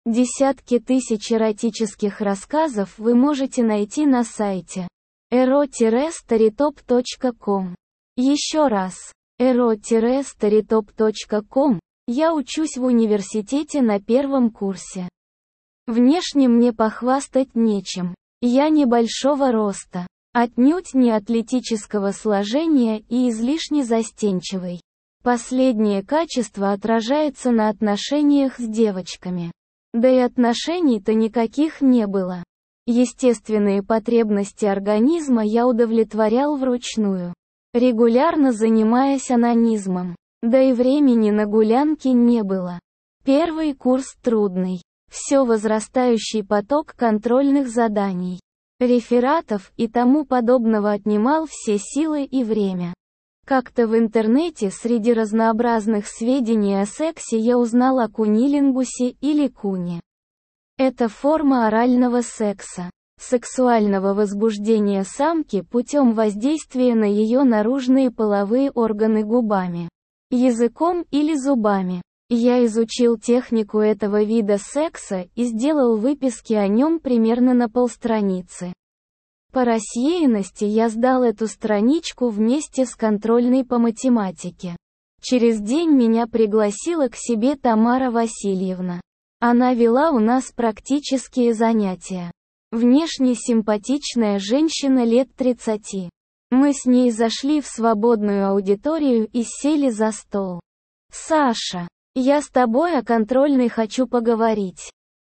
Десятки тысяч эротических рассказов вы можете найти на сайте ero-storytop.com. Еще раз, ero-storytop.com. Я учусь в университете на первом курсе. Внешне мне похвастать нечем. Я небольшого роста, отнюдь не атлетического сложения и излишне застенчивый. Последнее качество отражается на отношениях с девочками. Да и отношений-то никаких не было. Естественные потребности организма я удовлетворял вручную, регулярно занимаясь онанизмом. Да и времени на гулянки не было. Первый курс трудный. Все возрастающий поток контрольных заданий, рефератов и тому подобного отнимал все силы и время. Как-то в интернете среди разнообразных сведений о сексе я узнал о кунилингусе или куне. Это форма орального секса, сексуального возбуждения самки путем воздействия на ее наружные половые органы губами, языком или зубами. Я изучил технику этого вида секса и сделал выписки о нем примерно на полстраницы. По рассеянности я сдал эту страничку вместе с контрольной по математике. Через день меня пригласила к себе Тамара Васильевна. Она вела у нас практические занятия. Внешне симпатичная женщина лет 30. Мы с ней зашли в свободную аудиторию и сели за стол. «Саша, я с тобой о контрольной хочу поговорить».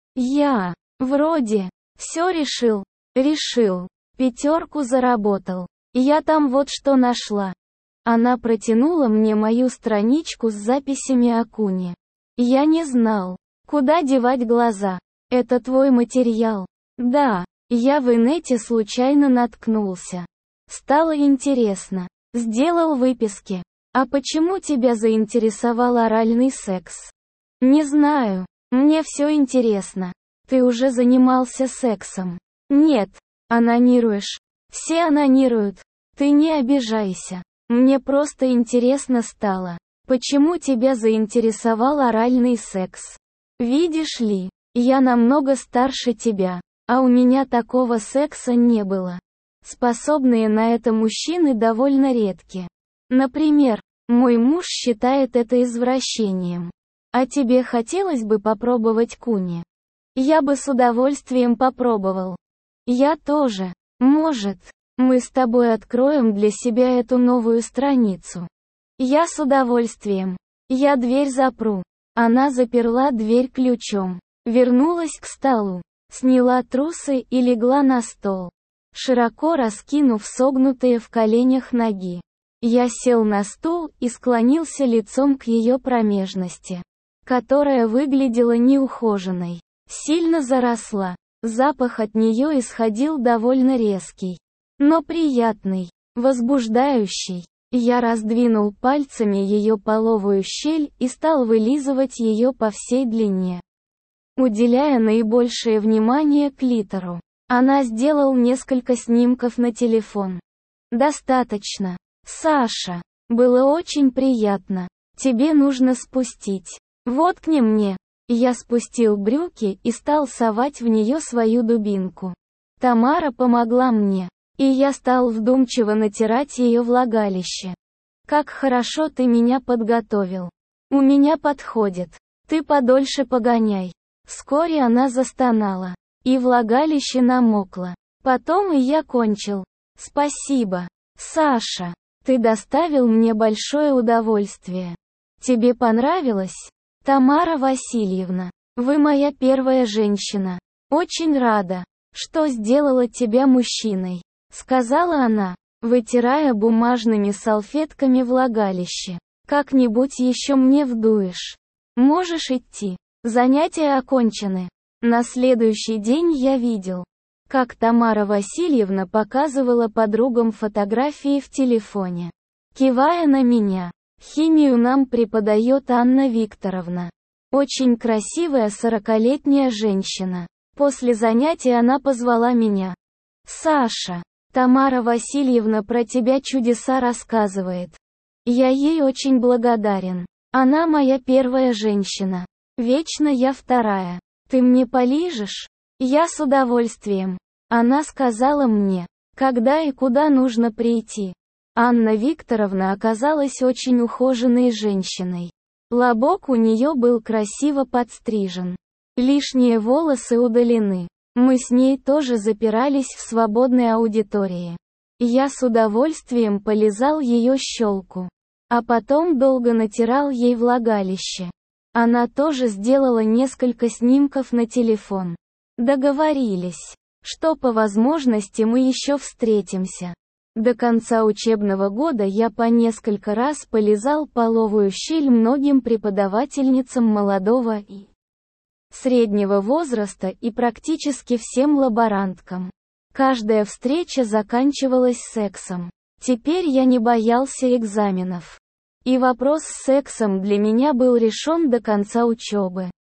Вроде, все решил. Решил. 5 заработал. Я там вот что нашла. Она протянула мне мою страничку с записями о куне. Я не знал, куда девать глаза. Это твой материал? Да, я в инете случайно наткнулся. Стало интересно. Сделал выписки. А почему тебя заинтересовал оральный секс? Не знаю. Мне все интересно. Ты уже занимался сексом? Нет. Анонируешь? Все анонируют. Ты не обижайся. Мне просто интересно стало. Почему тебя заинтересовал оральный секс? Видишь ли, я намного старше тебя, а у меня такого секса не было. Способные на это мужчины довольно редки. Например, мой муж считает это извращением. А тебе хотелось бы попробовать куни? Я бы с удовольствием попробовал. Я тоже. Может, мы с тобой откроем для себя эту новую страницу? Я с удовольствием. Я дверь запру. Она заперла дверь ключом. Вернулась к столу. Сняла трусы и легла на стол, широко раскинув согнутые в коленях ноги. Я сел на стул и склонился лицом к ее промежности, которая выглядела неухоженной. Сильно заросла. Запах от нее исходил довольно резкий, но приятный, возбуждающий. Я раздвинул пальцами ее половую щель и стал вылизывать ее по всей длине, уделяя наибольшее внимание клитору. Она сделал несколько снимков на телефон. Достаточно. Саша, было очень приятно. Тебе нужно спустить. Воткни мне. Я спустил брюки и стал совать в нее свою дубинку. Тамара помогла мне, и я стал вдумчиво натирать ее влагалище. Как хорошо ты меня подготовил. У меня подходит. Ты подольше погоняй. Вскоре она застонала, и влагалище намокло. Потом и я кончил. Спасибо, Саша. Ты доставил мне большое удовольствие. Тебе понравилось? Тамара Васильевна, вы моя первая женщина. Очень рада, что сделала тебя мужчиной, сказала она, вытирая бумажными салфетками влагалище. Как-нибудь еще мне вдуешь. Можешь идти. Занятия окончены. На следующий день я видел, как Тамара Васильевна показывала подругам фотографии в телефоне, кивая на меня. Химию нам преподает Анна Викторовна. Очень красивая 40-летняя женщина. После занятия она позвала меня. Саша, Тамара Васильевна про тебя чудеса рассказывает. Я ей очень благодарен. Она моя первая женщина. Вечно я вторая. Ты мне полижешь? Я с удовольствием. Она сказала мне, когда и куда нужно прийти. Анна Викторовна оказалась очень ухоженной женщиной. Лобок у нее был красиво подстрижен. Лишние волосы удалены. Мы с ней тоже запирались в свободной аудитории. Я с удовольствием полизал ее щелку. А потом долго натирал ей влагалище. Она тоже сделала несколько снимков на телефон. Договорились, что по возможности мы еще встретимся. До конца учебного года я по несколько раз полизал половую щель многим преподавательницам молодого и среднего возраста и практически всем лаборанткам. Каждая встреча заканчивалась сексом. Теперь я не боялся экзаменов. И вопрос с сексом для меня был решен до конца учебы.